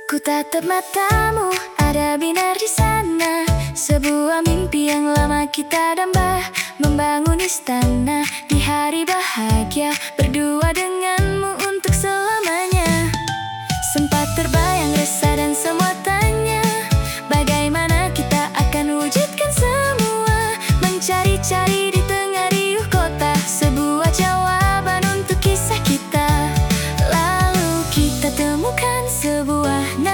Ku tatap matamu, ada binar di sana. Sebuah mimpi yang lama kita damba, membangun istana di hari bahagia, berdua denganmu untuk selamanya. Sempat terbayang resah dan semua tanya, bagaimana kita akan wujudkan semua. Mencari-cari di tengah riuh kota, sebuah jawaban untuk kisah kita. Lalu kita temukan sebuah